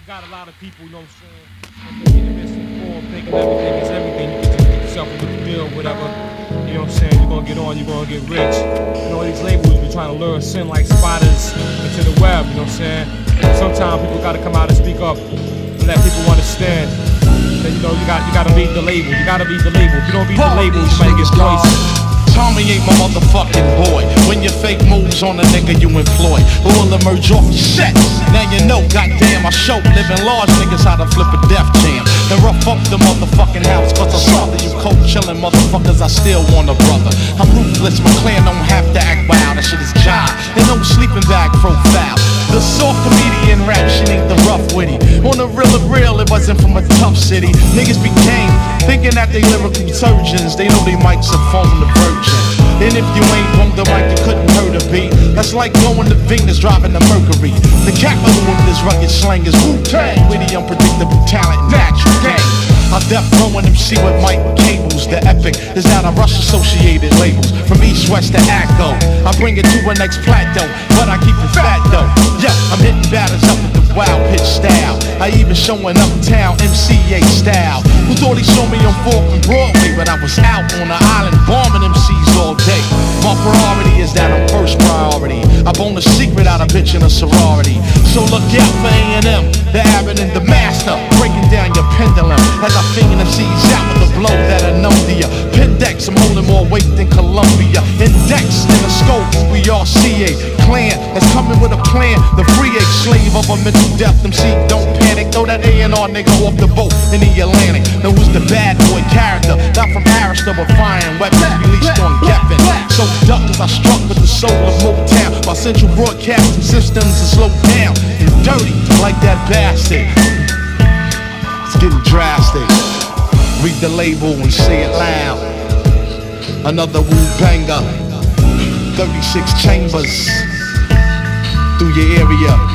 got a lot of people, you know what I'm saying, in the misinformed, thinking everything is everything. You can just get yourself a little deal, whatever. You know what I'm saying? You're gonna get on, you're gonna get rich. You know, these labels be trying to lure us in like spiders into the web, you know what I'm saying? Sometimes people gotta come out and speak up and let people understand that, you know, you gotta read the label. You gotta read the label. If you don't read the label, you might get poisoned. Tommy ain't my motherfucking boy. When your fake moves on a nigga you employ, who will emerge off your set? Now you know, goddamn, I show living large niggas how to flip a Def Jam. Then rough up the motherfucking house, cause I saw that you cold chillin' motherfuckers, I still want a brother. I'm ruthless, my clan don't have to act wild, that shit is jive. And no sleeping bag profile. The soft comedian rap shit ain't the rough witty. On the real of real, it wasn't from a tough city. Niggas became thinking that they lyrical surgeons. They know they mics are phone the virgin. And if you ain't on the mic, you couldn't hurt a beat. That's like going to Venus driving the Mercury. The capital of this rugged slang is Wu-Tang. With the unpredictable talent, natural gang. I death row an MC with Mike Cables. The epic is out of Rush associated labels. From East West to Acco, I bring it to a next plateau, but I keep it fat though. Yeah, I'm hitting batters up with the wild pitch style. I even showing uptown MCA style. Who thought he saw me on 4th and Broadway, but I was out on the island bombing MCs all day. My priority is that I'm first priority. I bone the secret out of bitch in a sorority. So look out for A&M, the Abbott and the Master, breaking down your pendulum as I finger MCs out with a blow that'll numb to ya. Pendex, I'm holding more weight than Columbia. Index in the scope, we all CA clan that's coming with a plan. The free age slave of a mental death MC. Don't panic, throw that A&R nigga off the boat in the Atlantic. Now who's the bad boy character? Not from Arista, but firing weapons released on Geffen. So duck as I struck with the soul of Motown. My central broadcasting systems are slowed down and dirty like that bastard. It's getting drastic. Read the label and say it loud. Another Wu banger. 36 chambers through your area.